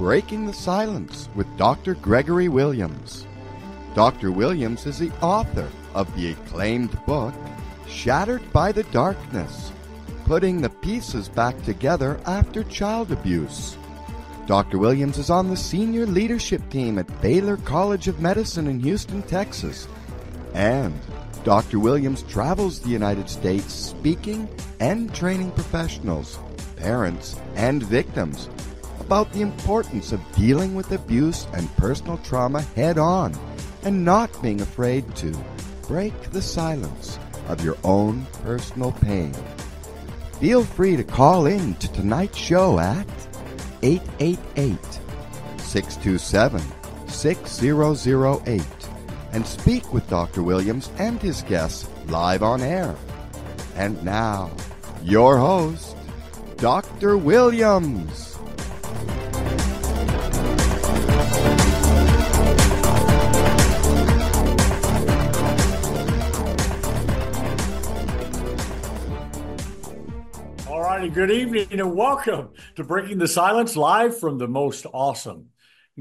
Breaking the Silence with Dr. Gregory Williams. Dr. Williams is the author of the acclaimed book, Shattered by the Darkness, Putting the Pieces Back Together After Child Abuse. Dr. Williams is on the senior leadership team at Baylor College of Medicine in Houston, Texas. And Dr. Williams travels the United States speaking and training professionals, parents, and victims about the importance of dealing with abuse and personal trauma head-on and not being afraid to break the silence of your own personal pain. Feel free to call in to tonight's show at 888-627-6008 and speak with Dr. Williams and his guests live on air. And now, your host, Dr. Williams. All righty, good evening and welcome to Breaking the Silence live from the most awesome,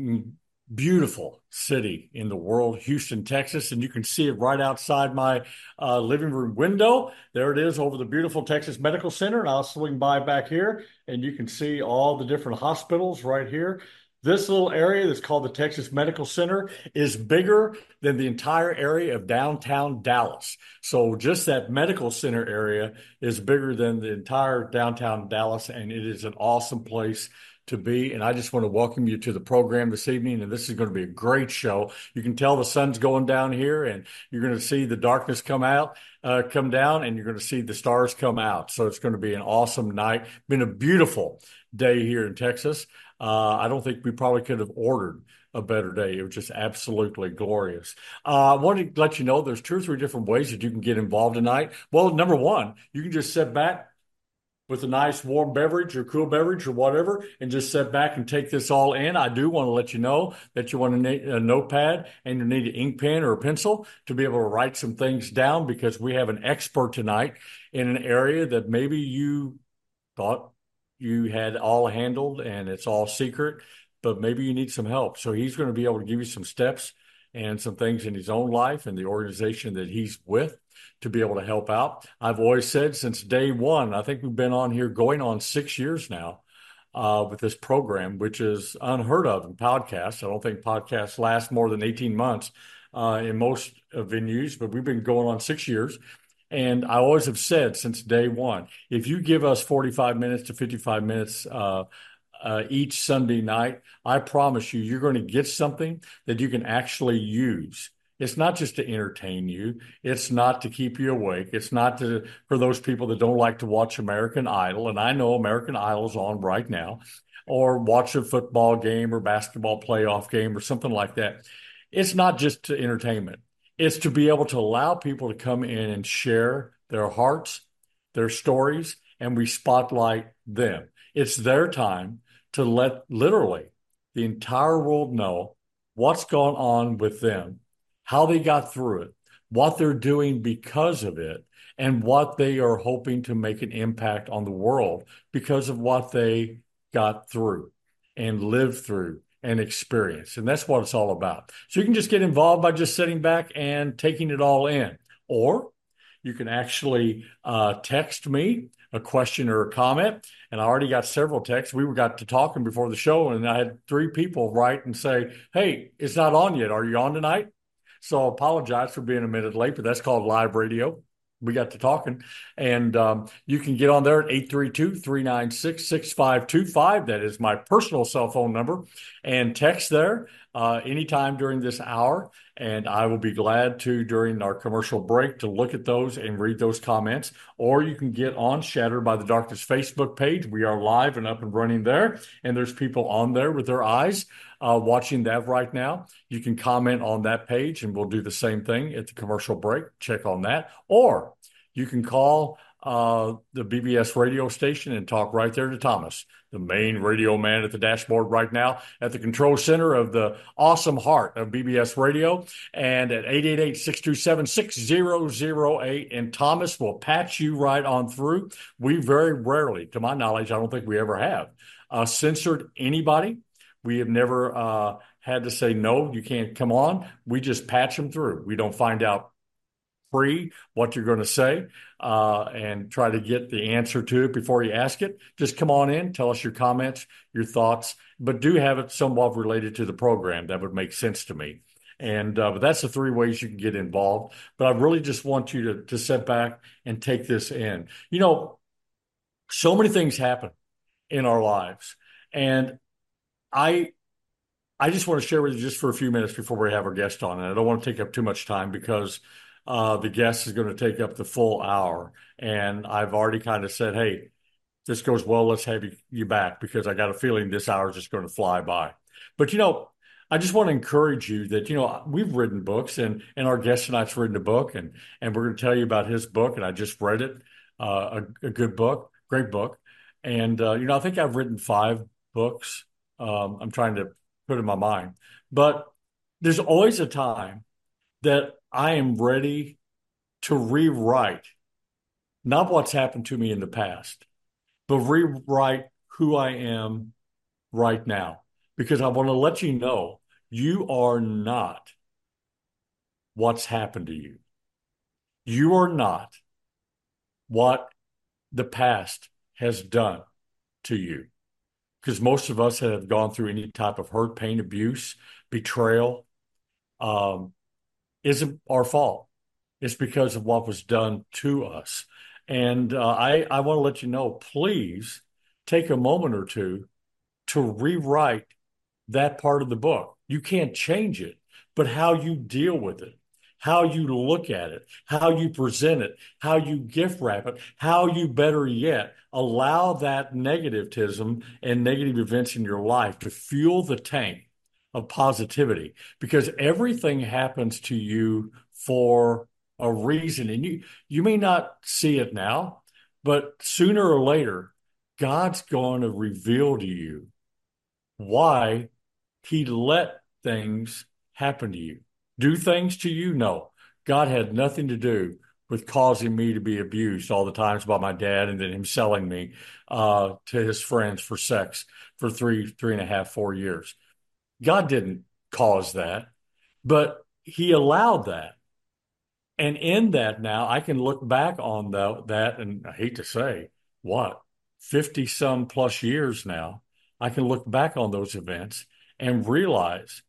beautiful city in the world, Houston, Texas. And you can see it right outside my living room window. There it is over the beautiful Texas Medical Center. And I'll swing by back here and you can see all the different hospitals right here. This little area that's called the Texas Medical Center is bigger than the entire area of downtown Dallas. So just that medical center area is bigger than the entire downtown Dallas, and it is an awesome place to be. And I just want to welcome you to the program this evening. And this is going to be a great show. You can tell the sun's going down here, and you're going to see the darkness come down, and you're going to see the stars come out. So it's going to be an awesome night. Been a beautiful day here in Texas. I don't think we probably could have ordered a better day. It was just absolutely glorious. I wanted to let you know there's 2 or 3 different ways that you can get involved tonight. Well, number one, you can just sit back with a nice warm beverage or cool beverage or whatever and just sit back and take this all in. I do want to let you know that you want to need a notepad and you need an ink pen or a pencil to be able to write some things down, because we have an expert tonight in an area that maybe you thought you had all handled and it's all secret, but maybe you need some help. So he's going to be able to give you some steps and some things in his own life and the organization that he's with to be able to help out. I've always said since day one, I think we've been on here going on 6 years now with this program, which is unheard of in podcasts. I don't think podcasts last more than 18 months in most venues, but we've been going on 6 years. And I always have said since day one, if you give us 45 minutes to 55 minutes each Sunday night, I promise you, you're going to get something that you can actually use. It's not just to entertain you. It's not to keep you awake. It's not for those people that don't like to watch American Idol. And I know American Idol's on right now, or watch a football game or basketball playoff game or something like that. It's not just to entertainment. It's to be able to allow people to come in and share their hearts, their stories, and we spotlight them. It's their time to let literally the entire world know what's gone on with them, how they got through it, what they're doing because of it, and what they are hoping to make an impact on the world because of what they got through and lived through and experience. And that's what it's all about. So you can just get involved by just sitting back and taking it all in. Or you can actually text me a question or a comment. And I already got several texts. We got to talking before the show, and I had 3 people write and say, hey, it's not on yet. Are you on tonight? So I apologize for being a minute late, but that's called live radio. We got to talking, and you can get on there at 832-396-6525. That is my personal cell phone number, and text there anytime during this hour. And I will be glad to, during our commercial break, to look at those and read those comments. Or you can get on Shattered by the Darkness Facebook page. We are live and up and running there, and there's people on there with their eyes watching that right now. You can comment on that page, and we'll do the same thing at the commercial break. Check on that. Or you can call the BBS radio station and talk right there to Thomas, the main radio man at the dashboard right now at the control center of the awesome heart of BBS radio, and at 888-627-6008. And Thomas will patch you right on through. We very rarely, to my knowledge, I don't think we ever have censored anybody We have never had to say, no, you can't come on. We just patch them through. We don't find out free what you're going to say and try to get the answer to it before you ask it. Just come on in, tell us your comments, your thoughts, but do have it somewhat related to the program. That would make sense to me. And but that's the three ways you can get involved. But I really just want you to sit back and take this in. So many things happen in our lives, and I I just want to share with you just for a few minutes before we have our guest on. And I don't want to take up too much time because the guest is going to take up the full hour. And I've already kind of said, hey, if this goes well, let's have you back because I got a feeling this hour is just going to fly by. But, I just want to encourage you that, we've written books and our guest tonight's written a book and we're going to tell you about his book. And I just read it, a good book, great book. And, I think I've written 5 books. I'm trying to put in my mind. But there's always a time that I am ready to rewrite not what's happened to me in the past, but rewrite who I am right now. Because I want to let you know you are not what's happened to you. You are not what the past has done to you. Because most of us that have gone through any type of hurt, pain, abuse, betrayal, isn't our fault. It's because of what was done to us. And I want to let you know, please take a moment or two to rewrite that part of the book. You can't change it, but how you deal with it, how you look at it, how you present it, how you gift wrap it, how you, better yet, allow that negativism and negative events in your life to fuel the tank of positivity, because everything happens to you for a reason. And you may not see it now, but sooner or later, God's going to reveal to you why he let things happen to you. Do things to you? No. God had nothing to do with causing me to be abused all the times by my dad and then him selling me to his friends for sex for 3.5, 4 years. God didn't cause that, but he allowed that. And in that now, I can look back on that, and I hate to say, 50 some plus years now, I can look back on those events and realize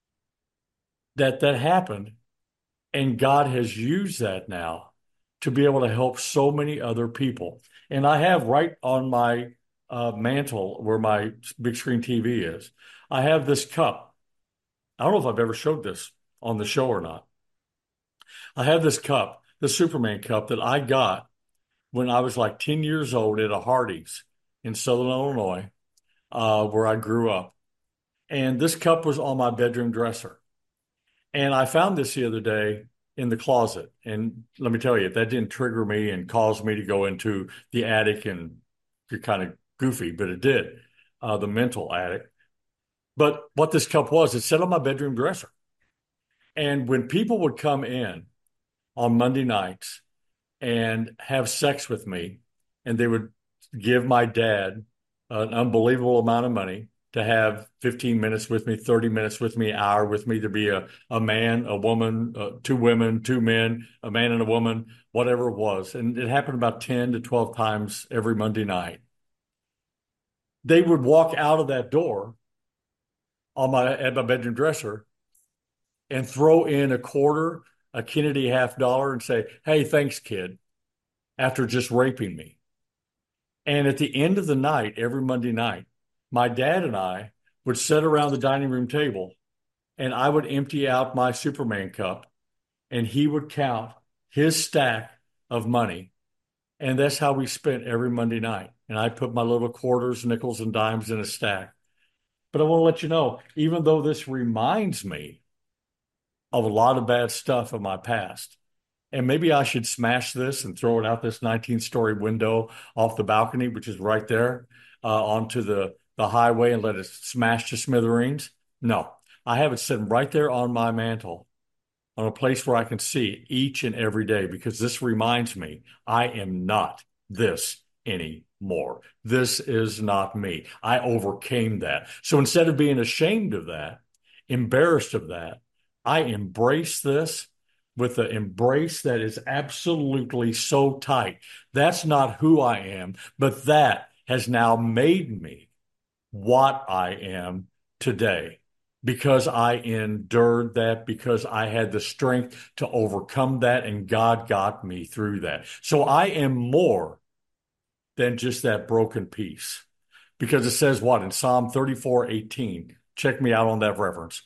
that happened, and God has used that now to be able to help so many other people. And I have right on my mantle where my big screen TV is, I have this cup. I don't know if I've ever showed this on the show or not. I have this cup, the Superman cup that I got when I was like 10 years old at a Hardee's in Southern Illinois, where I grew up. And this cup was on my bedroom dresser. And I found this the other day in the closet. And let me tell you, that didn't trigger me and cause me to go into the attic and get kind of goofy, but it did, the mental attic. But what this cup was, it sat on my bedroom dresser. And when people would come in on Monday nights and have sex with me, and they would give my dad an unbelievable amount of money to have 15 minutes with me, 30 minutes with me, an hour with me, to be a man, a woman, 2 women, 2 men, a man and a woman, whatever it was. And it happened about 10 to 12 times every Monday night. They would walk out of that door at my bedroom dresser and throw in a quarter, a Kennedy $50, and say, hey, thanks, kid, after just raping me. And at the end of the night, every Monday night, my dad and I would sit around the dining room table, and I would empty out my Superman cup, and he would count his stack of money. And that's how we spent every Monday night. And I put my little quarters, nickels, and dimes in a stack. But I want to let you know, even though this reminds me of a lot of bad stuff of my past, and maybe I should smash this and throw it out this 19-story window off the balcony, which is right there, onto the highway, and let it smash to smithereens. No, I have it sitting right there on my mantle, on a place where I can see it each and every day, because this reminds me I am not this anymore. more. This is not me. I overcame that. So instead of being ashamed of that, embarrassed of that, I embrace this with the embrace that is absolutely so tight. That's not who I am, but that has now made me what I am today because I endured that, because I had the strength to overcome that, and God got me through that. So I am more than just that broken piece. Because it says what in Psalm 34:18? Check me out on that reference.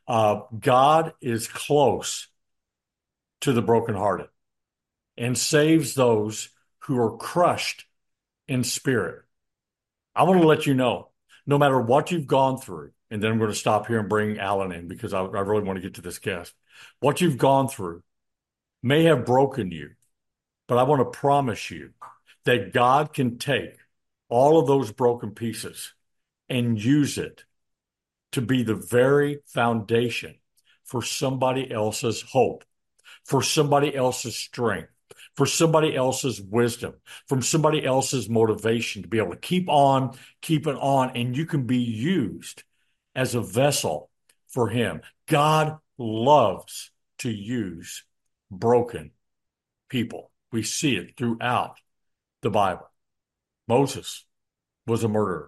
God is close to the brokenhearted and saves those who are crushed in spirit. I want to let you know, no matter what you've gone through, and then I'm going to stop here and bring Alan in because I really want to get to this guest. What you've gone through may have broken you, but I want to promise you that God can take all of those broken pieces and use it to be the very foundation for somebody else's hope, for somebody else's strength, for somebody else's wisdom, from somebody else's motivation to be able to keep on keeping on, and you can be used as a vessel for him. God loves to use broken people. We see it throughout the Bible. Moses was a murderer.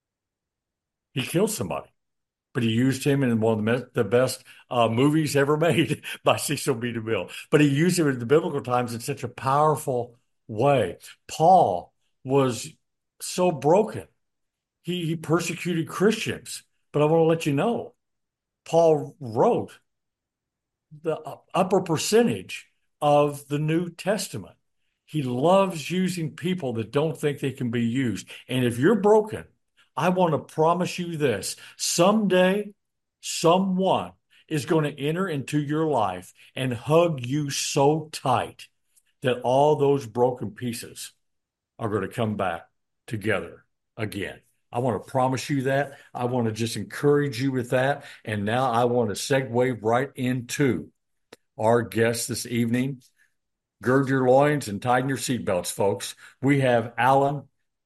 He killed somebody, but he used him in one of the best movies ever made by Cecil B. DeMille. But he used him in the biblical times in such a powerful way. Paul was so broken. He persecuted Christians. But I want to let you know, Paul wrote the upper percentage of the New Testament. He loves using people that don't think they can be used. And if you're broken, I want to promise you this. Someday, someone is going to enter into your life and hug you so tight that all those broken pieces are going to come back together again. I want to promise you that. I want to just encourage you with that. And now I want to segue right into our guest this evening. Gird your loins and tighten your seatbelts, folks. We have Alan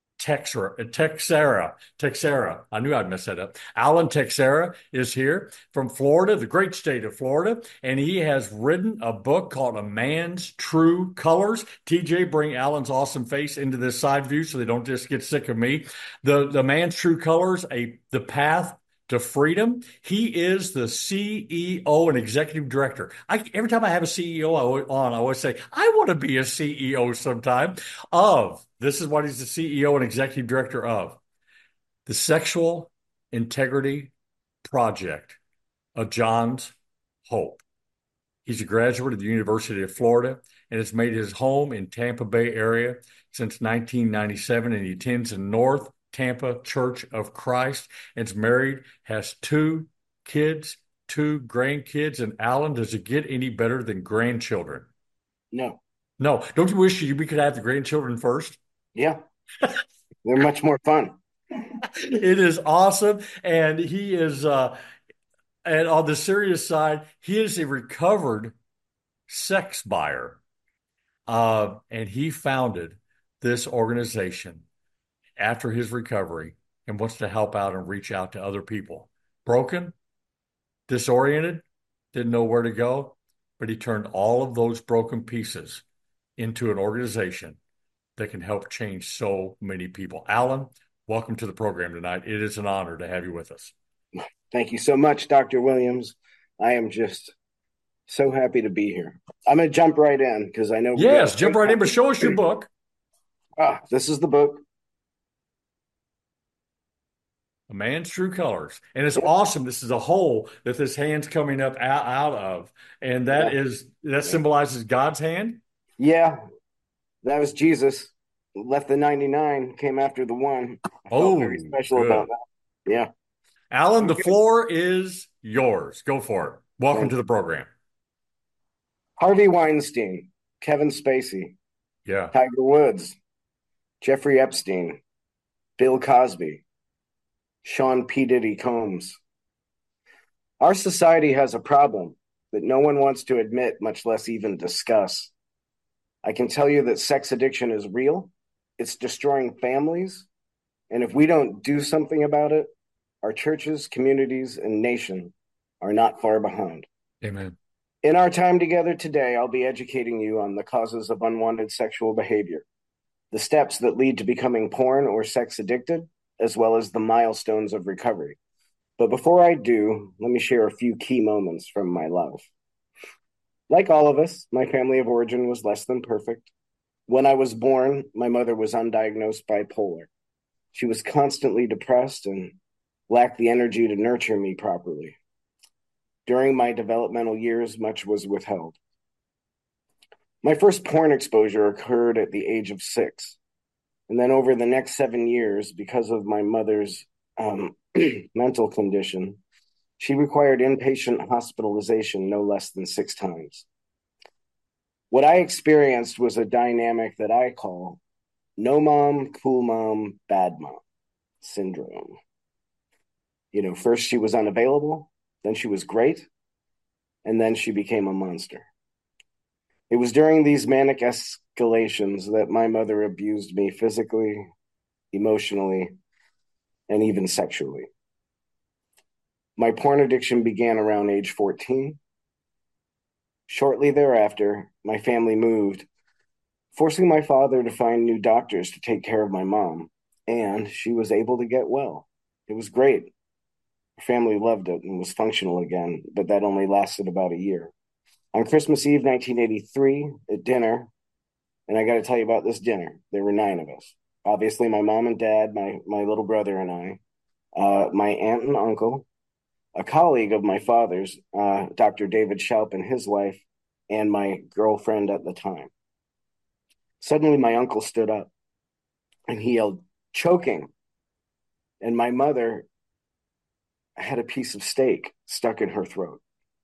Teixeira. I knew I'd mess that up. Alan Teixeira is here from Florida, the great state of Florida, and he has written a book called A Man's True Colors. TJ, bring Alan's awesome face into this side view so they don't just get sick of me. The Man's True Colors, the path to freedom. He is the CEO and executive director. Every time I have a CEO on, I always say, I want to be a CEO sometime this is what he's the CEO and executive director of, the Sexual Integrity Project of John's Hope. He's a graduate of the University of Florida and has made his home in Tampa Bay area since 1997, and he attends the North Tampa Church of Christ, and is married, has 2 kids, 2 grandkids. And Alan, does it get any better than grandchildren? No. Don't you wish we could have the grandchildren first? Yeah. They're much more fun. It is awesome. And he is, and on the serious side, he is a recovered sex buyer. And he founded this organization after his recovery and wants to help out and reach out to other people. Broken, disoriented, didn't know where to go, but he turned all of those broken pieces into an organization that can help change so many people. Alan, welcome to the program tonight. It is an honor to have you with us. Thank you so much, Dr. Williams. I am just so happy to be here. I'm going to jump right in because I know. Yes, jump right in, but show us your book. This is the book. A Man's True Colors. And it's awesome. This is a hole that this hand's coming up out of. And that symbolizes God's hand? Yeah. That was Jesus. Left the 99, came after the 1. Very special good. about that. Yeah. Alan, the floor is yours. Go for it. Welcome to the program. Harvey Weinstein, Kevin Spacey, Tiger Woods, Jeffrey Epstein, Bill Cosby, Sean P. Diddy Combs. Our society has a problem that no one wants to admit, much less even discuss. I can tell you that sex addiction is real, It's destroying families. And if we don't do something about it, our churches, communities, and nation are not far behind. Amen. In our time together today, I'll be educating you on the causes of unwanted sexual behavior, the steps that lead to becoming porn or sex addicted, as well as the milestones of recovery. But before I do, let me share a few key moments from my life. Like all of us, my family of origin was less than perfect. When I was born, my mother was undiagnosed bipolar. She was constantly depressed and lacked the energy to nurture me properly. During my developmental years, much was withheld. My first porn exposure occurred at the age of 6. And then over the next 7 years, because of my mother's mental condition, she required inpatient hospitalization no less than 6 times. What I experienced was a dynamic that I call no mom, cool mom, bad mom syndrome. First she was unavailable, then she was great, and then she became a monster. It was during these manic escalations that my mother abused me physically, emotionally, and even sexually. My porn addiction began around age 14. Shortly thereafter, my family moved, forcing my father to find new doctors to take care of my mom, and she was able to get well. It was great. Her family loved it and was functional again, but that only lasted about a year. On Christmas Eve, 1983, at dinner, and I got to tell you about this dinner, there were 9 of us. Obviously, my mom and dad, my little brother and I, my aunt and uncle, a colleague of my father's, Dr. David Schaup and his wife, and my girlfriend at the time. Suddenly, my uncle stood up and he yelled, "Choking." And my mother had a piece of steak stuck in her throat.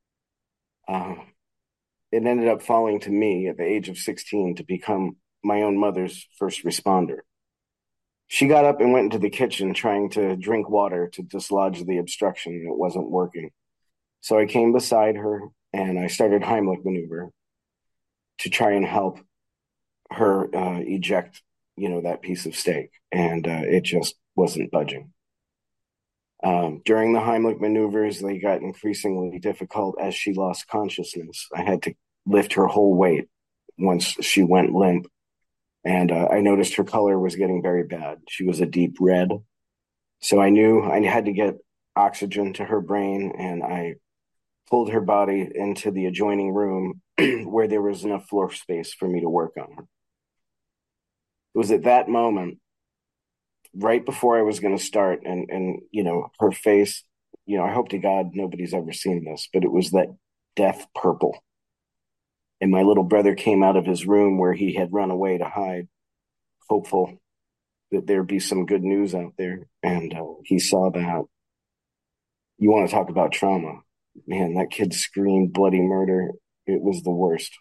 It ended up falling to me at the age of 16 to become my own mother's first responder. She got up and went into the kitchen trying to drink water to dislodge the obstruction, and it wasn't working. So I came beside her and I started Heimlich maneuver to try and help her eject, that piece of steak. And it just wasn't budging. During the Heimlich maneuvers, they got increasingly difficult as she lost consciousness. I had to lift her whole weight once she went limp. And I noticed her color was getting very bad. She was a deep red. So I knew I had to get oxygen to her brain, and I pulled her body into the adjoining room where there was enough floor space for me to work on her. It was at that moment, right before I was going to start, and her face, I hope to God nobody's ever seen this, but it was that death purple. And my little brother came out of his room where he had run away to hide, hopeful that there'd be some good news out there. And he saw that. You want to talk about trauma. Man, that kid screamed bloody murder. It was the worst.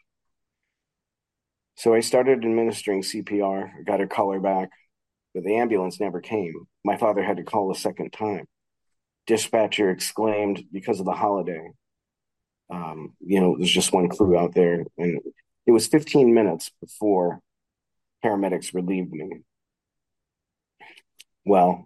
So I started administering CPR, got her color back, but the ambulance never came. My father had to call a second time. Dispatcher exclaimed because of the holiday. There's just one crew out there. And it was 15 minutes before paramedics relieved me. Well,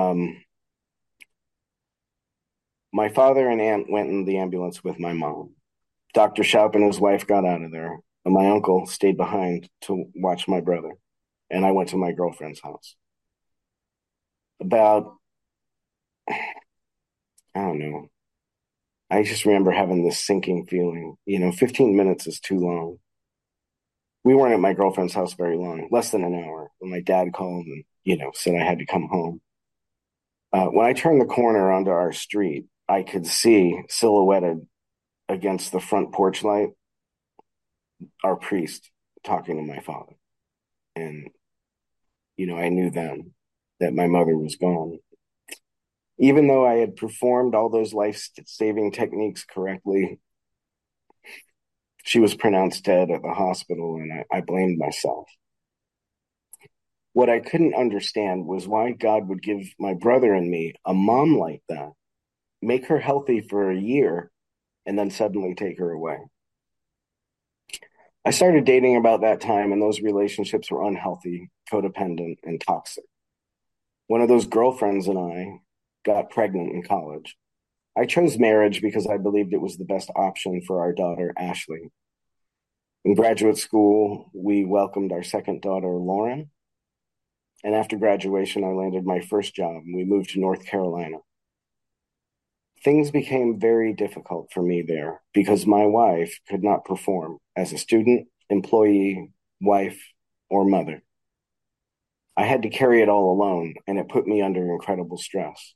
my father and aunt went in the ambulance with my mom. Dr. Schaup and his wife got out of there, and my uncle stayed behind to watch my brother. And I went to my girlfriend's house. About, I don't know, I just remember having this sinking feeling. 15 minutes is too long. We weren't at my girlfriend's house very long, less than an hour, when my dad called and, said I had to come home. When I turned the corner onto our street, I could see silhouetted against the front porch light our priest talking to my father. And, I knew then that my mother was gone. Even though I had performed all those life-saving techniques correctly, she was pronounced dead at the hospital, and I blamed myself. What I couldn't understand was why God would give my brother and me a mom like that, make her healthy for a year, and then suddenly take her away. I started dating about that time, and those relationships were unhealthy, codependent, and toxic. One of those girlfriends and I got pregnant in college. I chose marriage because I believed it was the best option for our daughter, Ashley. In graduate school, we welcomed our second daughter, Lauren. And after graduation, I landed my first job and we moved to North Carolina. Things became very difficult for me there because my wife could not perform as a student, employee, wife, or mother. I had to carry it all alone, and it put me under incredible stress.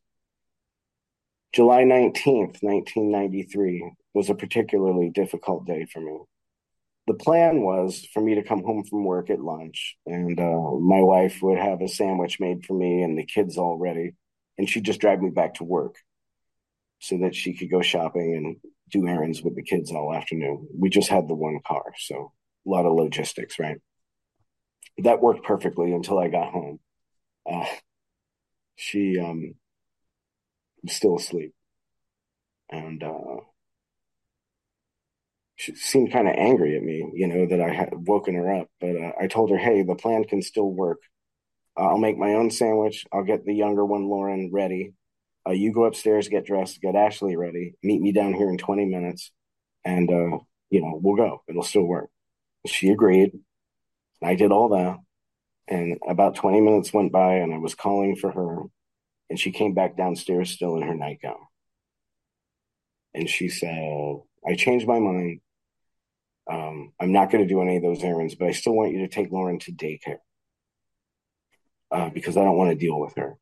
July 19th, 1993 was a particularly difficult day for me. The plan was for me to come home from work at lunch, and my wife would have a sandwich made for me and the kids all ready, and she'd just drive me back to work so that she could go shopping and do errands with the kids all afternoon. We just had the one car, so a lot of logistics, right? That worked perfectly until I got home. She was still asleep, and she seemed kind of angry at me, that I had woken her up. But I told her, hey, the plan can still work. I'll make my own sandwich. I'll get the younger one, Lauren, ready. You go upstairs, get dressed, get Ashley ready. Meet me down here in 20 minutes, and we'll go. It'll still work. She agreed. I did all that, and about 20 minutes went by, and I was calling for her, and she came back downstairs still in her nightgown. And she said, I changed my mind. I'm not going to do any of those errands, but I still want you to take Lauren to daycare because I don't want to deal with her.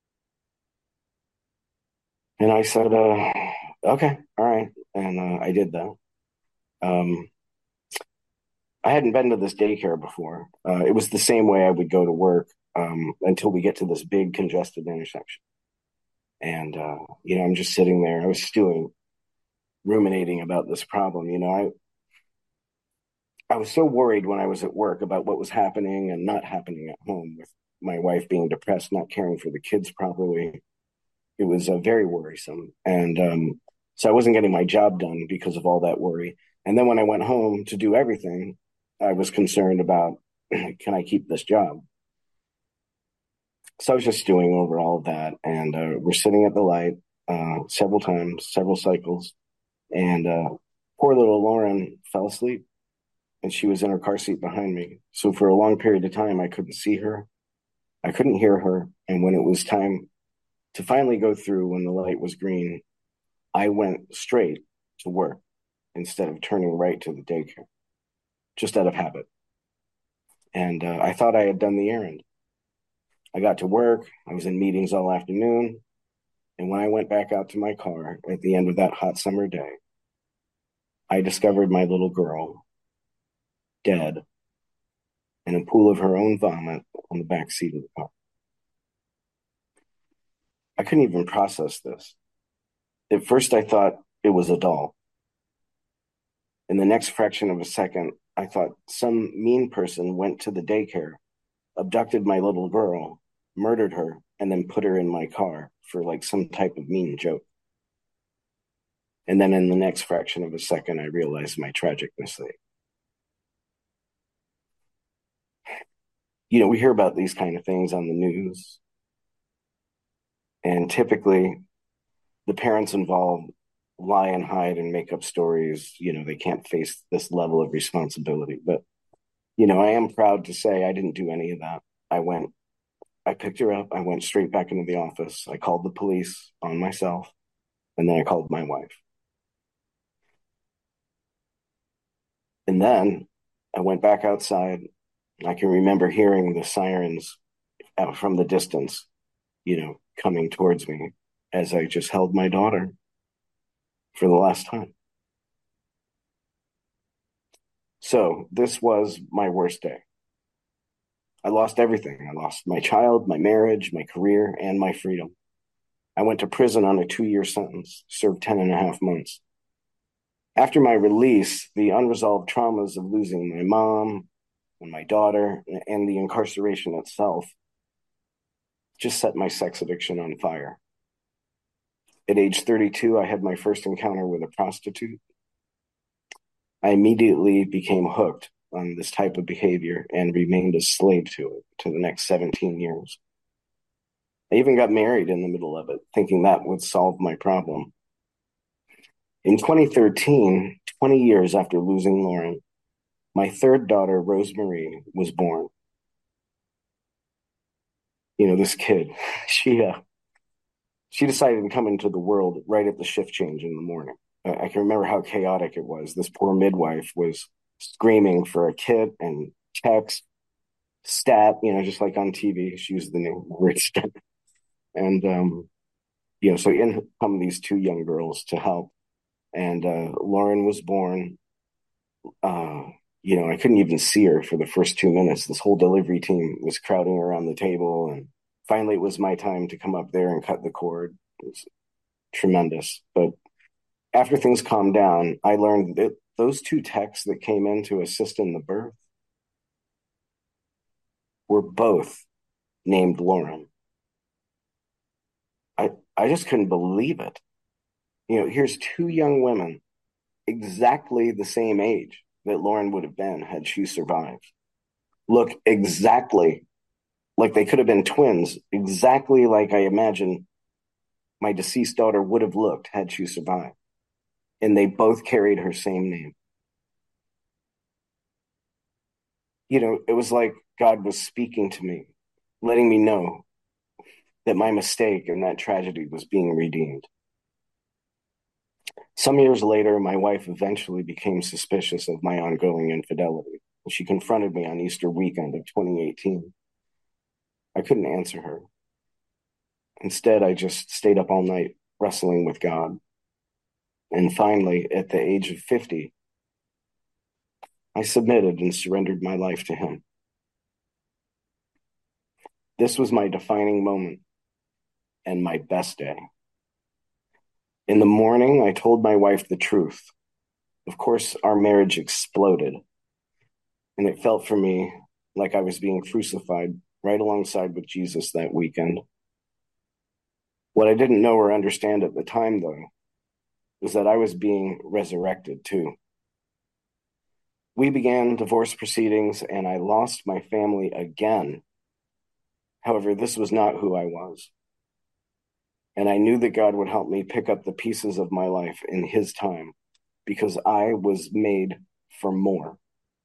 And I said, okay, all right. And I did that. I hadn't been to this daycare before. It was the same way I would go to work until we get to this big congested intersection. And, I'm just sitting there. I was stewing, ruminating about this problem. I was so worried when I was at work about what was happening and not happening at home with my wife being depressed, not caring for the kids properly. It was very worrisome. And so I wasn't getting my job done because of all that worry. And then when I went home to do everything, I was concerned about, can I keep this job? So I was just stewing over all of that. And we're sitting at the light several times, several cycles. And poor little Lauren fell asleep. And she was in her car seat behind me. So for a long period of time, I couldn't see her. I couldn't hear her. And when it was time to finally go through, when the light was green, I went straight to work instead of turning right to the daycare, just out of habit. And I thought I had done the errand. I got to work. I was in meetings all afternoon. And when I went back out to my car at the end of that hot summer day, I discovered my little girl dead in a pool of her own vomit on the back seat of the car. I couldn't even process this. At first, I thought it was a doll. In the next fraction of a second, I thought some mean person went to the daycare, abducted my little girl, murdered her, and then put her in my car for like some type of mean joke. And then in the next fraction of a second, I realized my tragic mistake. We hear about these kind of things on the news. And typically, the parents involved lie and hide and make up stories. They can't face this level of responsibility. But, I am proud to say I didn't do any of that. I picked her up. I went straight back into the office. I called the police on myself. And then I called my wife. And then I went back outside. I can remember hearing the sirens out from the distance, coming towards me as I just held my daughter for the last time. So this was my worst day. I lost everything. I lost my child, my marriage, my career, and my freedom. I went to prison on a 2-year sentence, served 10 and a half months. After my release, the unresolved traumas of losing my mom and my daughter and the incarceration itself just set my sex addiction on fire. At age 32, I had my first encounter with a prostitute. I immediately became hooked on this type of behavior and remained a slave to it to the next 17 years. I even got married in the middle of it, thinking that would solve my problem. In 2013, 20 years after losing Lauren, my third daughter, Rosemarie, was born. This kid, she decided to come into the world right at the shift change in the morning. I can remember how chaotic it was. This poor midwife was screaming for a kit and text, stat, just like on TV. She used the name Rich. And, so in come these two young girls to help. And Lauren was born. I couldn't even see her for the first 2 minutes. This whole delivery team was crowding around the table. And finally, it was my time to come up there and cut the cord. It was tremendous. But after things calmed down, I learned that those two techs that came in to assist in the birth were both named Lauren. I just couldn't believe it. Here's two young women, exactly the same age that Lauren would have been had she survived. Look exactly like they could have been twins, exactly like I imagine my deceased daughter would have looked had she survived. And they both carried her same name. It was like God was speaking to me, letting me know that my mistake and that tragedy was being redeemed. Some years later, my wife eventually became suspicious of my ongoing infidelity. She confronted me on Easter weekend of 2018. I couldn't answer her. Instead, I just stayed up all night wrestling with God. And finally, at the age of 50, I submitted and surrendered my life to Him. This was my defining moment and my best day. In the morning, I told my wife the truth. Of course, our marriage exploded, and it felt for me like I was being crucified right alongside with Jesus that weekend. What I didn't know or understand at the time, though, was that I was being resurrected too. We began divorce proceedings, and I lost my family again. However, this was not who I was. And I knew that God would help me pick up the pieces of my life in His time, because I was made for more.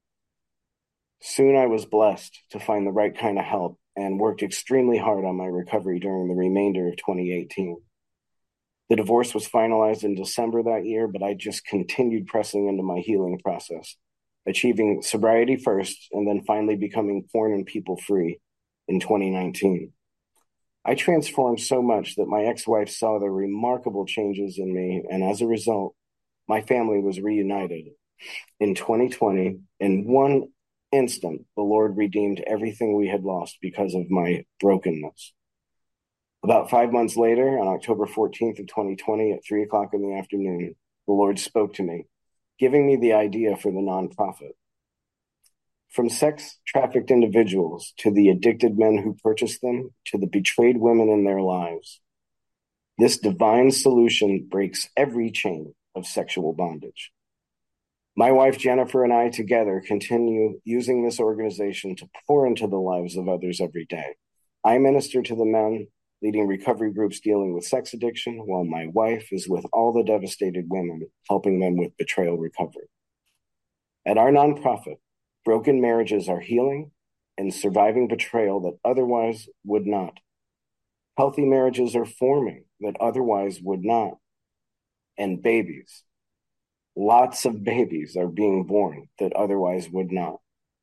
Soon I was blessed to find the right kind of help and worked extremely hard on my recovery during the remainder of 2018. The divorce was finalized in December that year, but I just continued pressing into my healing process, achieving sobriety first and then finally becoming porn and people free in 2019. I transformed so much that my ex-wife saw the remarkable changes in me, and as a result, my family was reunited. In 2020, in one instant, the Lord redeemed everything we had lost because of my brokenness. About 5 months later, on October 14th of 2020 at 3 o'clock in the afternoon, the Lord spoke to me, giving me the idea for the nonprofit. From sex-trafficked individuals to the addicted men who purchased them to the betrayed women in their lives, this divine solution breaks every chain of sexual bondage. My wife Jennifer and I together continue using this organization to pour into the lives of others every day. I minister to the men, leading recovery groups dealing with sex addiction, while my wife is with all the devastated women, helping them with betrayal recovery. At our nonprofit, broken marriages are healing and surviving betrayal that otherwise would not. Healthy marriages are forming that otherwise would not. And babies, lots of babies are being born that otherwise would not.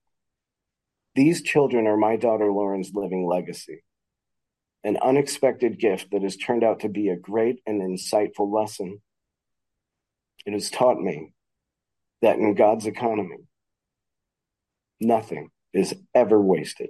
These children are my daughter Lauren's living legacy, an unexpected gift that has turned out to be a great and insightful lesson. It has taught me that in God's economy, nothing is ever wasted.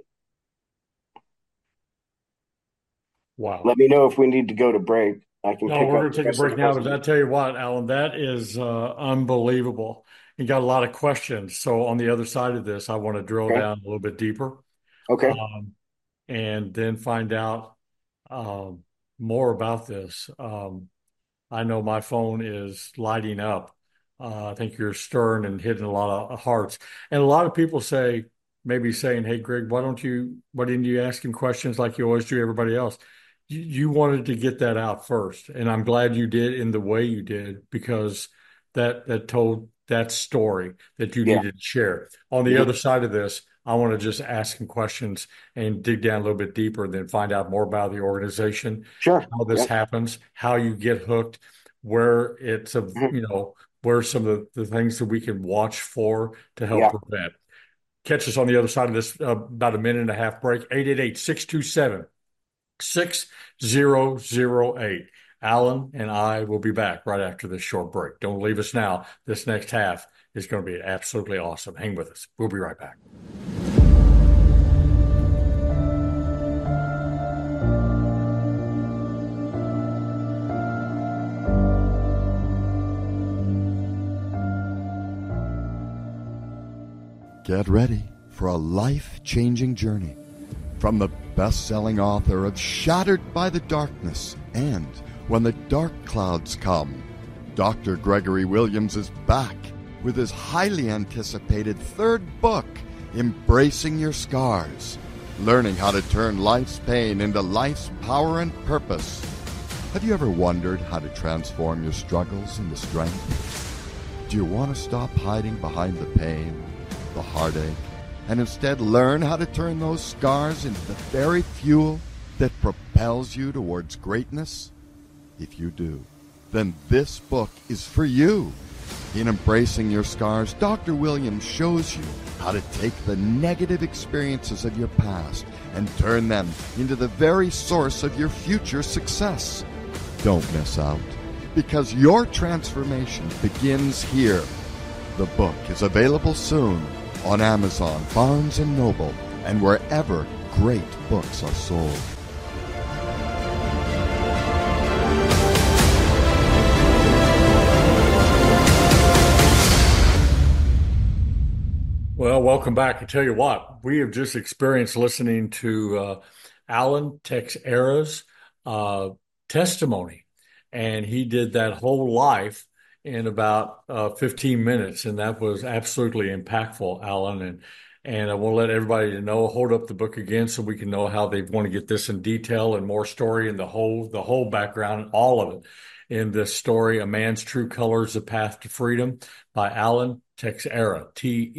Wow. Let me know if we need to go to break. I can No, pick we're up going the to take a rest of break the now, but I presentation. tell you what, Alan, that is unbelievable. You got a lot of questions. So on the other side of this, I want to drill Okay. down a little bit deeper, Okay. um, and then find out um, more about this. I know my phone is lighting up I think you're stirring and hitting a lot of hearts. And a lot of people say, maybe saying, "Hey, Greg, why didn't you ask him questions like you always do everybody else?" You wanted to get that out first, and I'm glad you did in the way you did because that told that story that you Yeah. needed to share. On the Mhm. other side of this, I want to just ask him questions and dig down a little bit deeper, and then find out more about the organization, Sure. how this Yep. happens, how you get hooked, where it's a Mhm. where are some of the things that we can watch for to help Yeah. prevent. Catch us on the other side of this about a minute and a half break. 888-627-6008. Alan and I will be back right after this short break. Don't leave us now. This next half is going to be absolutely awesome. Hang with us. We'll be right back. Get ready for a life-changing journey from the best-selling author of Shattered by the Darkness and When the Dark Clouds Come. Dr. Gregory Williams is back with his highly anticipated third book, Embracing Your Scars, learning how to turn life's pain into life's power and purpose. Have you ever wondered how to transform your struggles into strength? Do you want to stop hiding behind the pain, the heartache, and instead learn how to turn those scars into the very fuel that propels you towards greatness? If you do, then this book is for you. In Embracing Your Scars, Dr. Williams shows you how to take the negative experiences of your past and turn them into the very source of your future success. Don't miss out, because your transformation begins here. The book is available soon on Amazon, Barnes & Noble, and wherever great books are sold. Well, welcome back. I tell you what, we have just experienced listening to Alan Texera's uh, testimony, and he did that whole life in about 15 minutes, and that was absolutely impactful, Alan. And I want to let everybody to know. Hold up the book again so we can know how they want to get this in detail and more story and the whole background, all of it in this story, A Man's True Colors: The Path to Freedom by Alan Texera,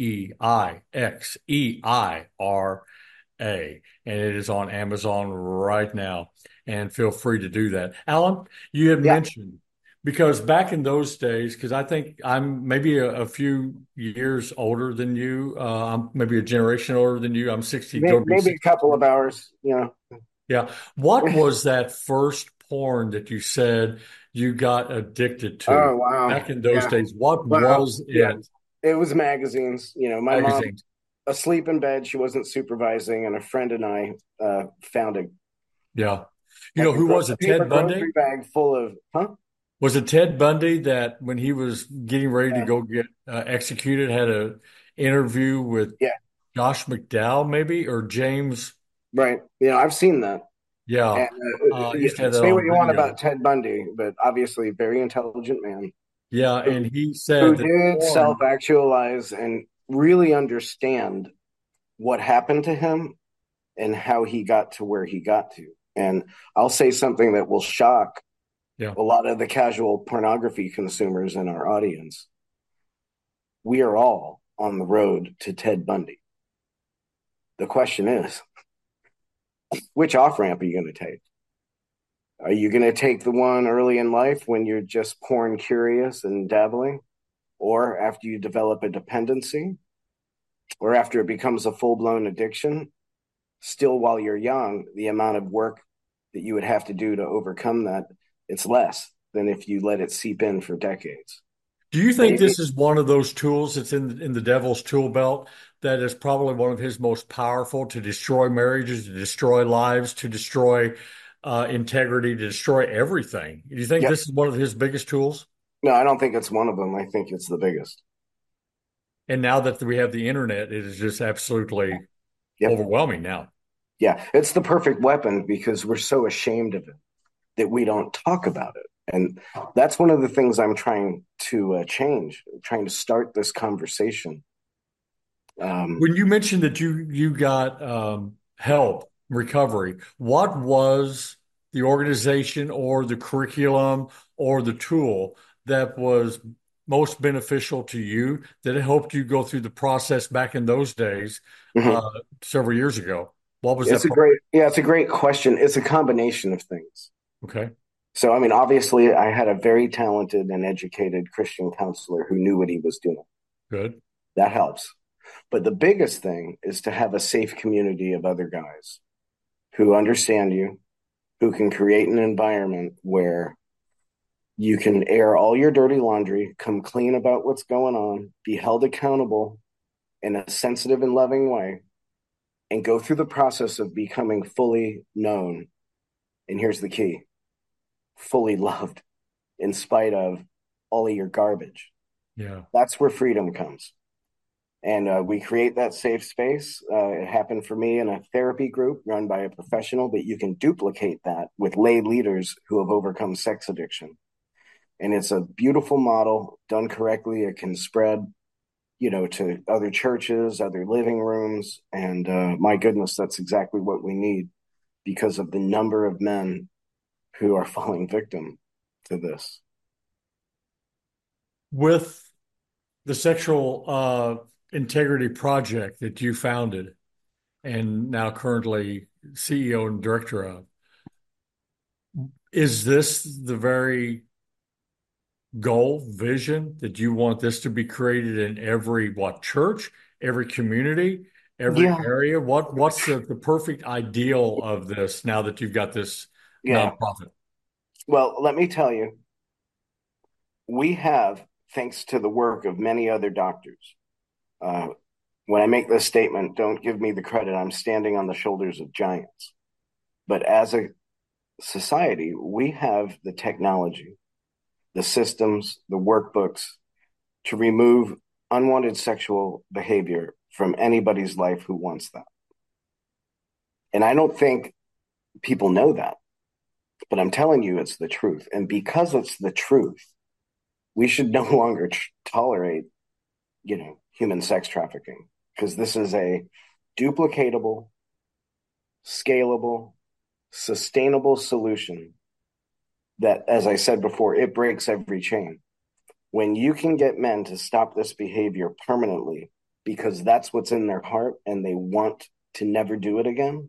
Texeira. And it is on Amazon right now. And feel free to do that. Alan, you had Yeah. mentioned, because back in those days, because I think I'm maybe a few years older than you, I'm maybe a generation older than you. I'm 60, going to be Maybe a couple 62. of hours, Yeah. What was that first porn that you said you got addicted to Oh, wow. back in those Yeah. days? What Well, was yeah. it? It was magazines. My mom Magazines. asleep in bed, she wasn't supervising, and a friend and I found Yeah. You know, who was a it? paper Ted grocery Bundy? bag full of, huh? Was it Ted Bundy that when he was getting ready to Yeah. go get executed, had a interview with Yeah. Josh McDowell, maybe, or James? Right. I've seen that. Yeah. And He used to have that say what on you want video. about Ted Bundy, but obviously a very intelligent man Yeah. who, And he who said that did porn, self-actualize and really understand what happened to him and how he got to where he got to. And I'll say something that will shock yeah. a lot of the casual pornography consumers in our audience. We are all on the road to Ted Bundy. The question is, which off ramp are you going to take? Are you going to take the one early in life when you're just porn curious and dabbling? Or after you develop a dependency? Or after it becomes a full blown addiction? Still, while you're young, the amount of work that you would have to do to overcome that, it's less than if you let it seep in for decades. Do you think Maybe, this is one of those tools that's in the devil's tool belt that is probably one of his most powerful to destroy marriages, to destroy lives, to destroy integrity, to destroy everything? Do you think yep. this is one of his biggest tools? No, I don't think it's one of them. I think it's the biggest. And now that we have the internet, it is just absolutely Yep. overwhelming now. Yeah. It's the perfect weapon because we're so ashamed of it that we don't talk about it. And that's one of the things I'm trying to change, trying to start this conversation. When you mentioned that you got help recovery, what was the organization or the curriculum or the tool that was most beneficial to you that helped you go through the process back in those days, uh, Mhm. several years ago? What was It's that a part? it's a great question. It's a combination of things. Okay, So, I mean, obviously, I had a very talented and educated Christian counselor who knew what he was doing. good. That helps. But the biggest thing is to have a safe community of other guys who understand you, who can create an environment where you can air all your dirty laundry, come clean about what's going on, be held accountable in a sensitive and loving way, and go through the process of becoming fully known. And here's the key: fully loved in spite of all of your garbage. Yeah. That's where freedom comes. And we create that safe space. It happened for me in a therapy group run by a professional, but you can duplicate that with lay leaders who have overcome sex addiction. And it's a beautiful model done correctly. It can spread, to other churches, other living rooms. And my goodness, that's exactly what we need because of the number of men who are falling victim to this. With the Sexual Integrity Project that you founded and now currently CEO and director of, is this the very goal, vision that you want this to be created in every church, every community, every Yeah. area? What's the perfect ideal of this now that you've got this Yeah. nonprofit? Well, let me tell you, we have, thanks to the work of many other doctors, uh, when I make this statement, don't give me the credit. I'm standing on the shoulders of giants. But as a society, we have the technology, the systems, the workbooks to remove unwanted sexual behavior from anybody's life who wants that. And I don't think people know that, but I'm telling you, it's the truth. And because it's the truth, we should no longer tolerate, human sex trafficking because this is a duplicatable, scalable, sustainable solution that, as I said before, it breaks every chain. When you can get men to stop this behavior permanently because that's what's in their heart and they want to never do it again,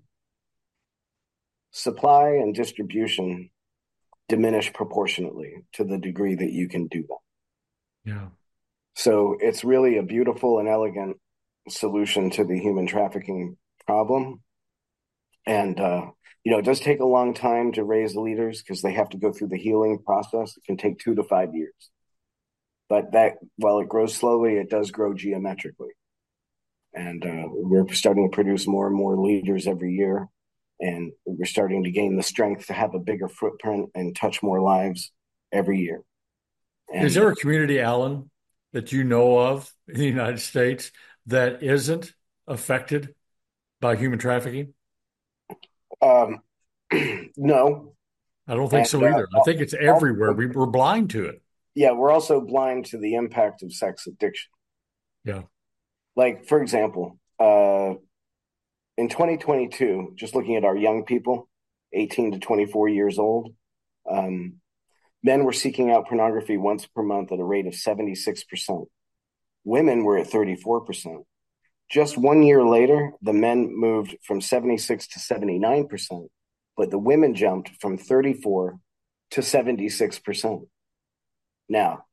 supply and distribution diminish proportionately to the degree that you can do that. Yeah. So it's really a beautiful and elegant solution to the human trafficking problem. And, it does take a long time to raise leaders because they have to go through the healing process. It can take 2 to 5 years. But that, while it grows slowly, it does grow geometrically. And we're starting to produce more and more leaders every year. And we're starting to gain the strength to have a bigger footprint and touch more lives every year. Is And there a community, Alan, that you know of in the United States that isn't affected by human trafficking? um, no. I don't think And so either. I think it's everywhere. also, We're blind to it. yeah, we're also blind to the impact of sex addiction. Yeah. Like, for example, in 2022, just looking at our young people, 18 to 24 years old, um, men were seeking out pornography once per month at a rate of 76%. Women were at 34%. Just 1 year later, the men moved from 76 to 79%, but the women jumped from 34 to 76%. Now,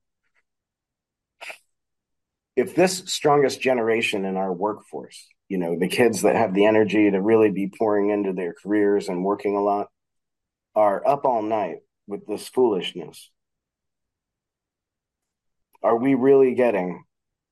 if this strongest generation in our workforce, the kids that have the energy to really be pouring into their careers and working a lot, are up all night with this foolishness, are we really getting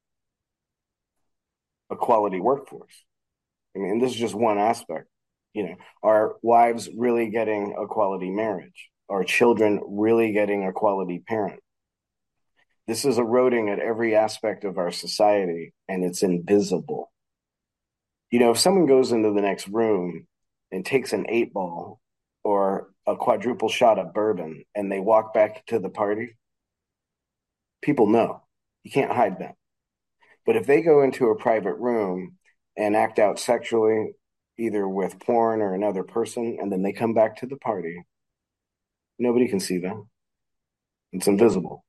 a quality workforce? I mean, this is just one aspect. Are wives really getting a quality marriage? Are children really getting a quality parent? This is eroding at every aspect of our society, and it's invisible. If someone goes into the next room and takes an 8 ball or a quadruple shot of bourbon and they walk back to the party, people know. You can't hide them. But if they go into a private room and act out sexually, either with porn or another person, and then they come back to the party, nobody can see them. It's invisible.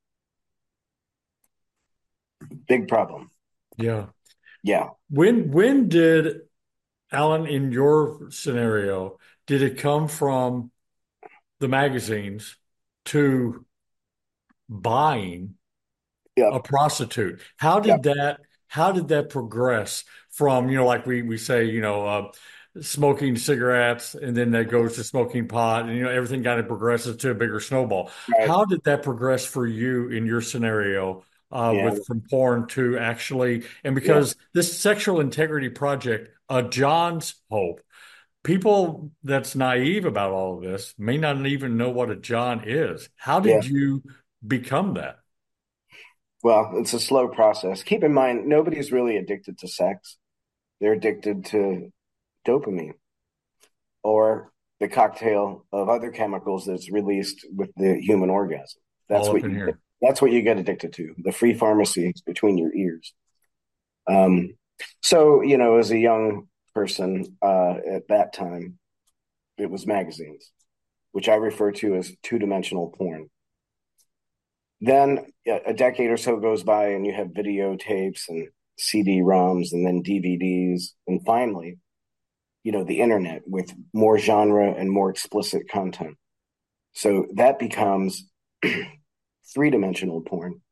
Big problem. Yeah. Yeah. When did, Alan, in your scenario, did it come from the magazines to buying Yep. a prostitute? Yep. How did that progress from, like we say, smoking cigarettes, and then that goes to smoking pot, and everything kind of progresses to a bigger snowball. Right. How did that progress for you in your scenario, Yeah. with from porn to actually, and Yeah. because this sexual integrity project, John's Hope, people that's naive about all of this may not even know what a John is. How Yeah. did you become that? Well, it's a slow process. Keep in mind, nobody's really addicted to sex. They're addicted to dopamine or the cocktail of other chemicals that's released with the human orgasm. That's All up what in you here. that's what you get addicted to. The free pharmacy between your ears. Um, so as a young person at that time, it was magazines, which I refer to as two-dimensional porn. Then a decade or so goes by, and you have videotapes and CD-ROMs, and then DVDs, and finally, the internet with more genre and more explicit content. So that becomes three-dimensional porn.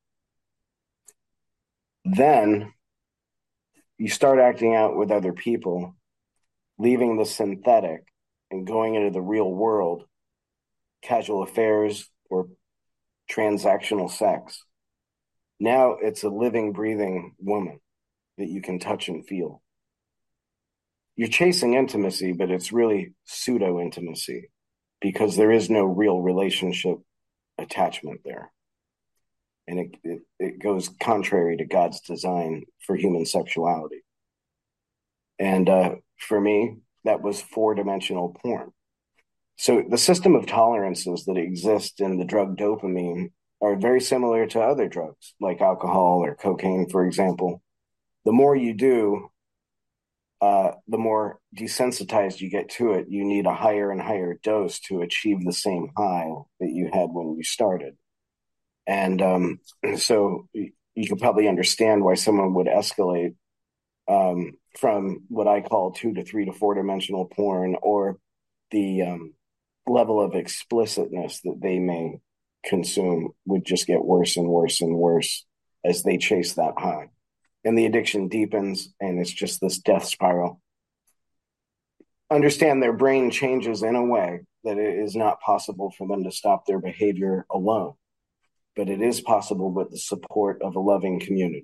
Then you start acting out with other people, leaving the synthetic and going into the real world, casual affairs or transactional sex. Now it's a living, breathing woman that you can touch and feel. You're chasing intimacy, but it's really pseudo intimacy because there is no real relationship attachment there. And it goes contrary to God's design for human sexuality. And for me, that was four-dimensional porn. So the system of tolerances that exist in the drug dopamine are very similar to other drugs, like alcohol or cocaine, for example. The more you do, the more desensitized you get to it. You need a higher and higher dose to achieve the same high that you had when you started. And so you can probably understand why someone would escalate from what I call 2 to 3 to 4-dimensional porn, or the level of explicitness that they may consume would just get worse and worse and worse as they chase that high. And the addiction deepens, and it's just this death spiral. Understand their brain changes in a way that it is not possible for them to stop their behavior alone, but it is possible with the support of a loving community.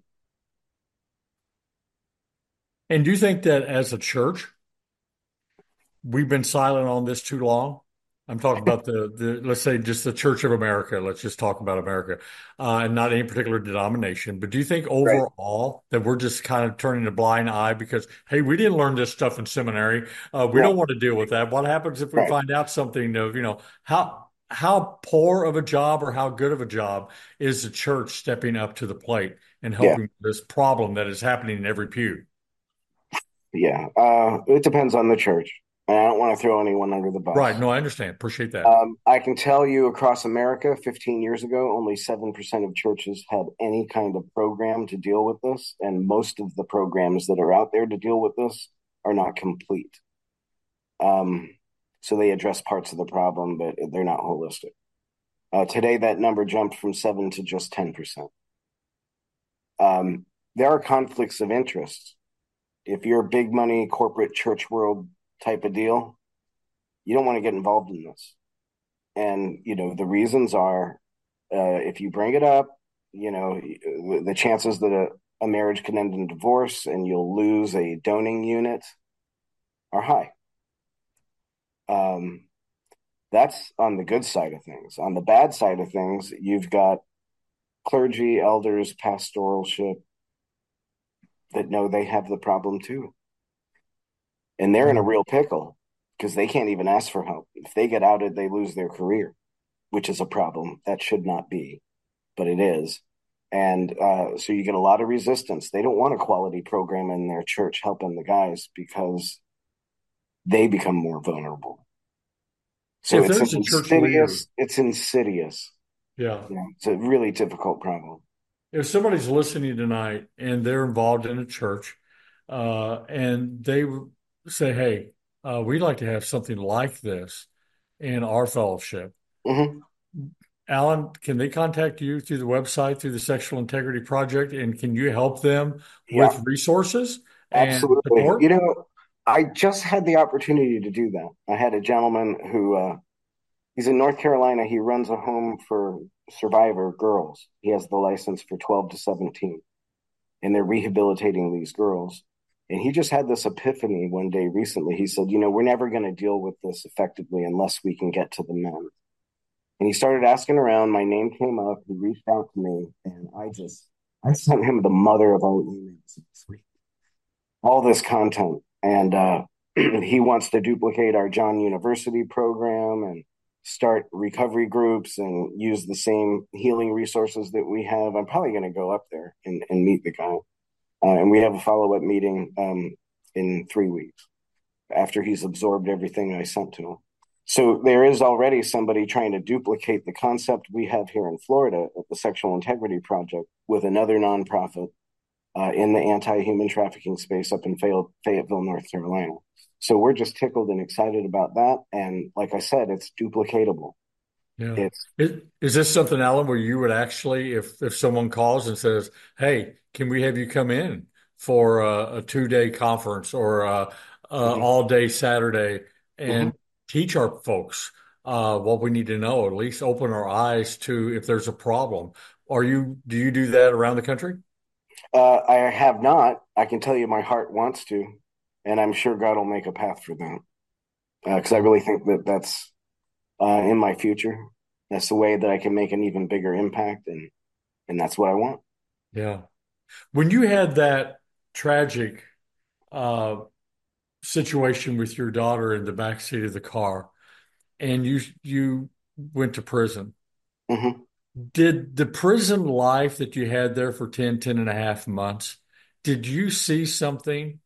And do you think that as a church, we've been silent on this too long? I'm talking about the let's say just the Church of America. Let's just talk about America, and not any particular denomination. But do you think Right. overall that we're just kind of turning a blind eye because, hey, we didn't learn this stuff in seminary. We Yeah. don't want to deal with that. What happens if we Right. find out something of, how poor of a job or how good of a job is the church stepping up to the plate and Yeah. helping with this problem that is happening in every pew? Yeah. It depends on the church. And I don't want to throw anyone under the Right. bus. No, I understand. Appreciate that. I can tell you across America, 15 years ago, only 7% of churches had any kind of program to deal with this. And most of the programs that are out there to deal with this are not complete. So they address parts of the problem, but they're not holistic. Today, that number jumped from 7 to just 10%. There are conflicts of interest. If you're a big money corporate church world type of deal, you don't want to get involved in this. And, the reasons are if you bring it up, the chances that a marriage can end in divorce and you'll lose a doning unit are high. That's on the good side of things. On the bad side of things, you've got clergy, elders, pastoralship that know they have the problem too. And they're in a real pickle because they can't even ask for help. If they get outed, they lose their career, which is a problem. That should not be, but it is. And so you get a lot of resistance. They don't want a quality program in their church helping the guys because they become more vulnerable. So If there's a church leader, it's insidious. yeah. Yeah, it's a really difficult problem. If somebody's listening tonight and they're involved in a church, and they say, "Hey, we'd like to have something like this in our fellowship," Hmm. Alan, can they contact you through the website, through the Sexual Integrity Project, and can you help them Yeah, with resources and absolutely. support? I just had the opportunity to do that. I had a gentleman who he's in North Carolina. He runs a home for survivor girls. He has the license for 12 to 17, and they're rehabilitating these girls. And he just had this epiphany one day recently. He said, we're never going to deal with this effectively unless we can get to the men. And he started asking around. My name came up. He reached out to me, and I sent him the mother of all emails this week, all this content. And he wants to duplicate our John University program and start recovery groups and use the same healing resources that we have. I'm probably going to go up there and meet the guy. And we have a follow-up meeting in 3 weeks after he's absorbed everything I sent to him. So there is already somebody trying to duplicate the concept we have here in Florida at the Sexual Integrity Project with another nonprofit in the anti-human trafficking space up in Fayetteville, North Carolina. So we're just tickled and excited about that. And like I said, it's duplicatable. Yeah. It's Is this something, Alan, where you would actually, if someone calls and says, "Hey, can we have you come in for a 2-day conference or a mhm, all-day Saturday and mhm. teach our folks what we need to know, at least open our eyes to if there's a problem." Do you do that around the country? I have not. I can tell you my heart wants to, and I'm sure God will make a path for that because I really think that that's in my future. That's the way that I can make an even bigger impact, and that's what I want. Yeah. When you had that tragic uh, situation with your daughter in the backseat of the car, and you went to prison. Hmm. Did the prison life that you had there for 10.5 months, did you see something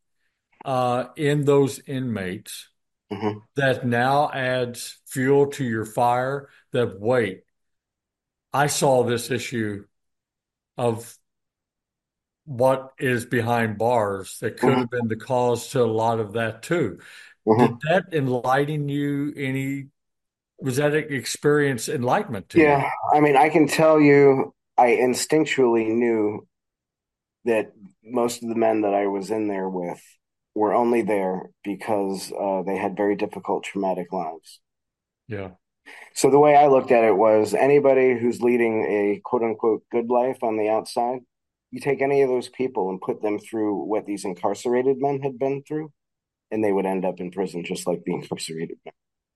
in those inmates Hmm. that now adds fuel to your fire that, wait, I saw this issue of what is behind bars that could Hmm. have been the cause to a lot of that too. Did Hmm. that enlighten you any, was that experience enlightenment to you? Yeah, I mean, I can tell you, I instinctually knew that most of the men that I was in there with were only there because they had very difficult, traumatic lives. Yeah. So the way I looked at it was anybody who's leading a quote unquote good life on the outside, you take any of those people and put them through what these incarcerated men had been through, and they would end up in prison just like the incarcerated men.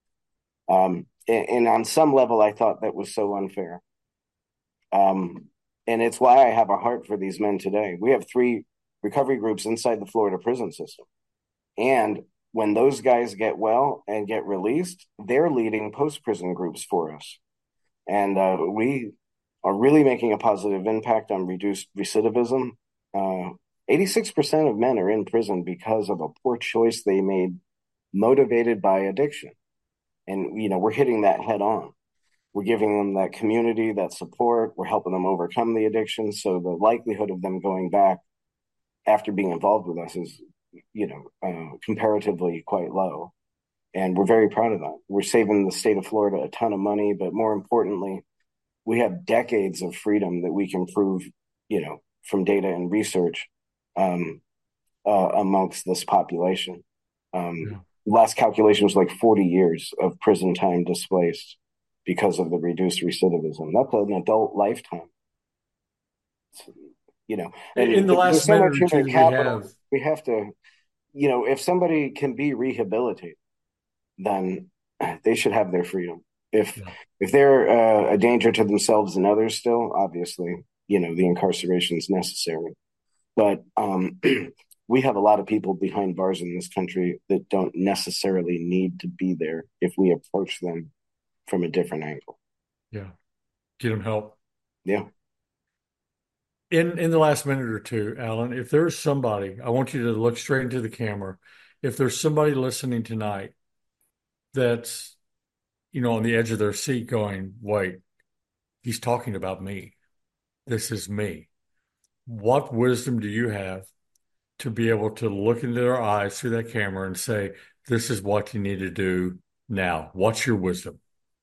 And on some level, I thought that was so unfair. Um, and it's why I have a heart for these men today. We have 3 recovery groups inside the Florida prison system. And when those guys get well and get released, they're leading post prison groups for us. And we are really making a positive impact on reduced recidivism. 86% of men are in prison because of a poor choice they made, motivated by addiction. And, we're hitting that head on. We're giving them that community, that support. We're helping them overcome the addiction. So the likelihood of them going back after being involved with us is, comparatively quite low. And we're very proud of that. We're saving the state of Florida a ton of money, but more importantly, we have decades of freedom that we can prove, from data and research amongst this population. Yeah. Last calculation was like 40 years of prison time displaced because of the reduced recidivism. That's an adult lifetime, In and the last there's so minute much or two human that we capital. have, We have to, if somebody can be rehabilitated, then they should have their freedom. If yeah. if they're a danger to themselves and others, still obviously, the incarceration is necessary. But we have a lot of people behind bars in this country that don't necessarily need to be there if we approach them from a different angle. Yeah. Get them help. Yeah. In the last minute or two, Alan, if there's somebody, I want you to look straight into the camera. If there's somebody listening tonight that's, on the edge of their seat going, wait, he's talking about me. This is me. What wisdom do you have to be able to look into their eyes through that camera and say, this is what you need to do now? What's your wisdom?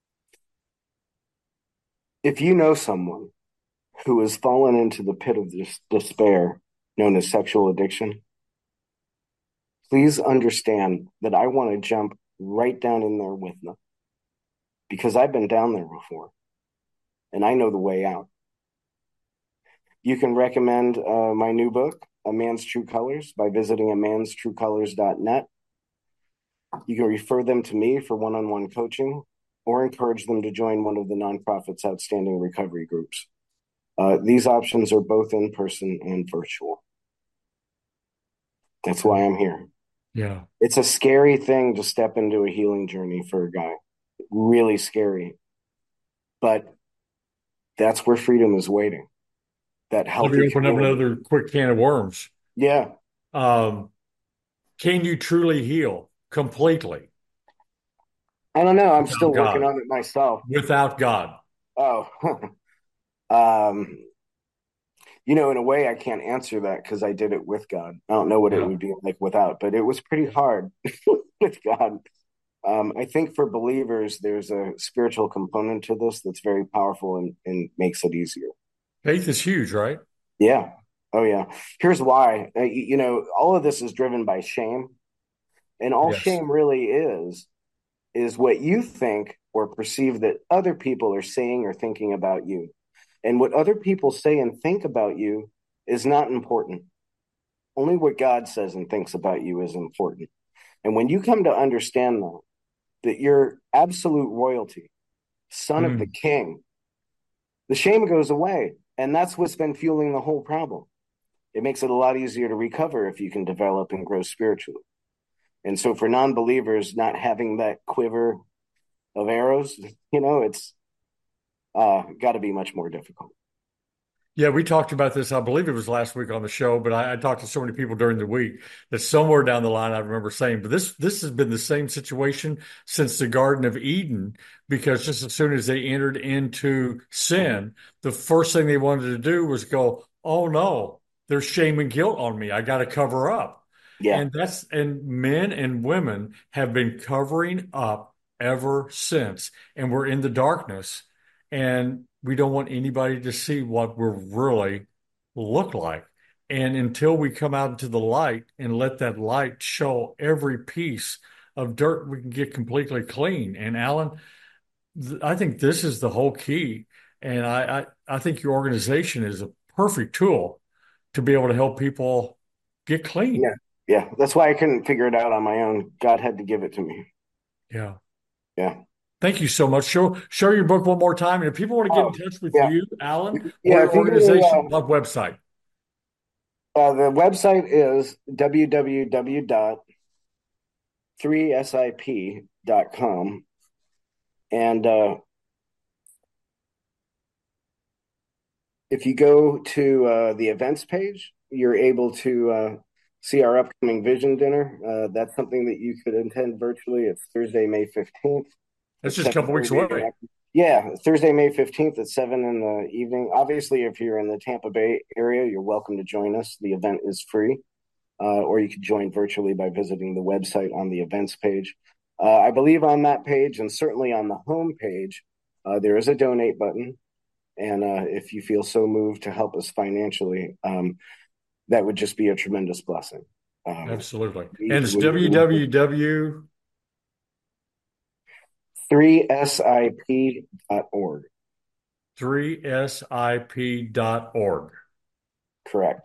If you know someone who has fallen into the pit of despair known as sexual addiction, please understand that I want to jump right down in there with them because I've been down there before and I know the way out. You can recommend my new book, A Man's True Colors, by visiting amanstruecolors.net. You can refer them to me for one-on-one coaching or encourage them to join one of the nonprofit's outstanding recovery groups. These options are both in person and virtual. That's why I'm here. Yeah. It's a scary thing to step into a healing journey for a guy. Really scary. But that's where freedom is waiting. That healthy. Let me open up another quick can of worms. Yeah. Can you truly heal completely? I don't know. I'm still working on it myself. Without God. Oh. In a way, I can't answer that because I did it with God. I don't know what it would be like without, but it was pretty hard with God. I think for believers, there's a spiritual component to this that's very powerful and makes it easier. Faith is huge, right? Yeah. Oh, yeah. Here's why. All of this is driven by shame. And all shame really is what you think or perceive that other people are saying or thinking about you. And what other people say and think about you is not important. Only what God says and thinks about you is important. And when you come to understand that you're absolute royalty, son of the king, the shame goes away. And that's what's been fueling the whole problem. It makes it a lot easier to recover if you can develop and grow spiritually. And so for non-believers, not having that quiver of arrows, it's got to be much more difficult. Yeah, we talked about this. I believe it was last week on the show, but I talked to so many people during the week that somewhere down the line I remember saying, but this has been the same situation since the Garden of Eden, because just as soon as they entered into sin, the first thing they wanted to do was go, oh no, there's shame and guilt on me. I got to cover up. Yeah. And men and women have been covering up ever since, and we're in the darkness. And we don't want anybody to see what we really look like. And until we come out into the light and let that light show every piece of dirt, we can get completely clean. And Alan, I think this is the whole key. And I think your organization is a perfect tool to be able to help people get clean. Yeah. Yeah. That's why I couldn't figure it out on my own. God had to give it to me. Yeah. Yeah. Thank you so much. Show your book one more time. And if people want to get in touch with you, Alan, or your organization, what website? The website is www.3sip.com. And if you go to the events page, you're able to see our upcoming vision dinner. That's something that you could attend virtually. It's Thursday, May 15th. That's just a couple weeks away. Yeah, Thursday, May 15th at 7 in the evening. Obviously, if you're in the Tampa Bay area, you're welcome to join us. The event is free, or you can join virtually by visiting the website on the events page. I believe on that page, and certainly on the home page, there is a donate button. And if you feel so moved to help us financially, that would just be a tremendous blessing. Absolutely. And it's www. 3sip.org. 3sip.org. Correct.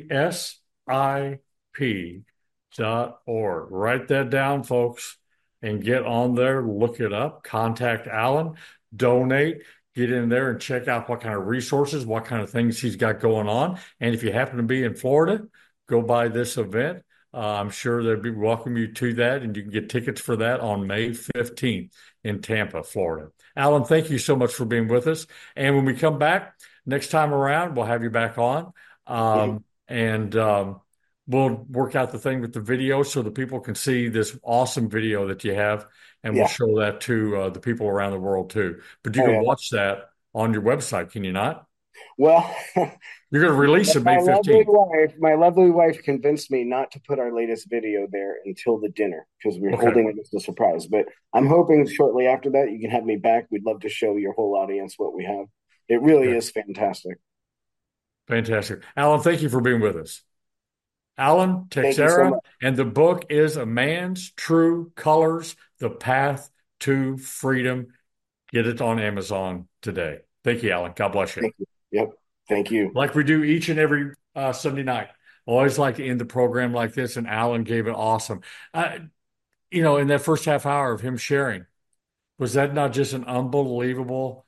3sip.org. Write that down, folks, and get on there, look it up, contact Alan, donate, get in there and check out what kind of resources, what kind of things he's got going on. And if you happen to be in Florida, go by this event. I'm sure they'll be welcome you to that, and you can get tickets for that on May 15th in Tampa, Florida. Alan, thank you so much for being with us. And when we come back next time around, we'll have you back on. And we'll work out the thing with the video so the people can see this awesome video that you have, and we'll show that to the people around the world too. But you can watch that on your website, can you not? Well, you're going to release it May 15th. My lovely wife convinced me not to put our latest video there until the dinner because we're holding it as a surprise. But I'm hoping shortly after that you can have me back. We'd love to show your whole audience what we have. It really is fantastic. Fantastic. Alan, thank you for being with us. Alan Teixeira, and the book is A Man's True Colors, The Path to Freedom. Get it on Amazon today. Thank you, Alan. God bless you. Thank you. Yep. Thank you. Like we do each and every Sunday night. Always like to end the program like this, and Alan gave it awesome. In that first half hour of him sharing, was that not just an unbelievable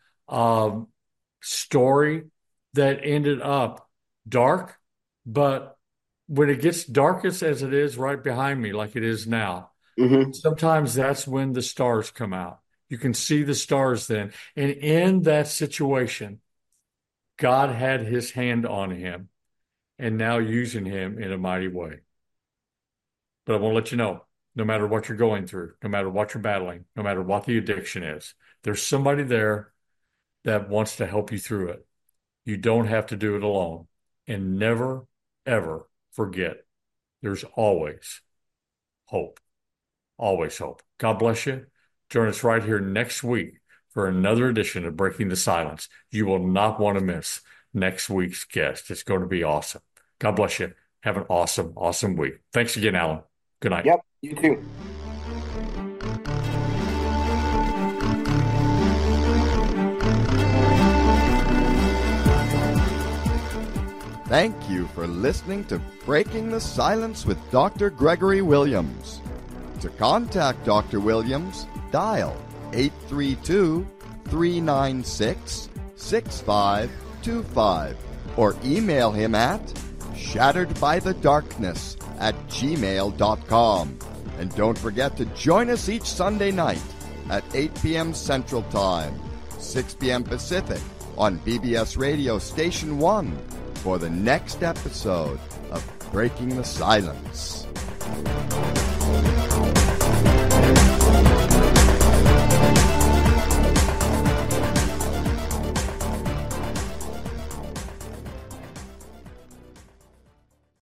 story that ended up dark? But when it gets darkest as it is right behind me, like it is now, sometimes that's when the stars come out. You can see the stars then. And in that situation, God had his hand on him and now using him in a mighty way. But I want to let you know, no matter what you're going through, no matter what you're battling, no matter what the addiction is, there's somebody there that wants to help you through it. You don't have to do it alone. And never, ever forget, there's always hope. Always hope. God bless you. Join us right here next week for another edition of Breaking the Silence. You will not want to miss next week's guest. It's going to be awesome. God bless you. Have an awesome, awesome week. Thanks again, Alan. Good night. Yep, you too. Thank you for listening to Breaking the Silence with Dr. Gregory Williams. To contact Dr. Williams, dial 832-396-6525 or email him at shatteredbythedarkness@gmail.com. And don't forget to join us each Sunday night at 8 p.m. Central Time, 6 p.m. Pacific on BBS Radio Station 1 for the next episode of Breaking the Silence.